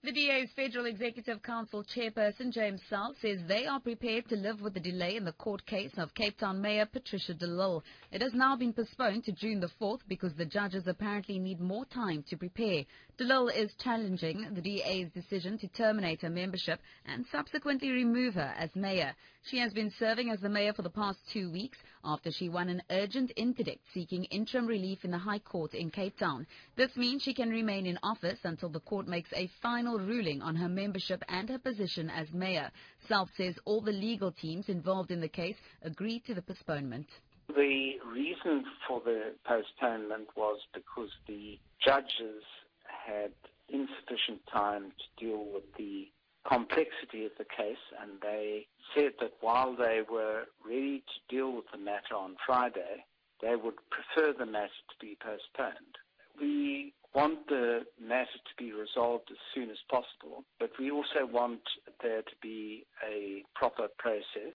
The DA's Federal Executive Council chairperson, James South, says they are prepared to live with the delay in the court case of Cape Town Mayor Patricia de Lille. It has now been postponed to June the 4th because the judges apparently need more time to prepare. De Lille is challenging the DA's decision to terminate her membership and subsequently remove her as mayor. She has been serving as the mayor for the past 2 weeks after she won an urgent interdict seeking interim relief in the High Court in Cape Town. This means she can remain in office until the court makes a final ruling on her membership and her position as mayor. South says all the legal teams involved in the case agreed to the postponement. The reason for the postponement was because the judges had insufficient time to deal with the complexity of the case, and they said that while they were ready to deal with the matter on Friday, they would prefer the matter to be postponed. We want the matter to be resolved as soon as possible, but we also want there to be a proper process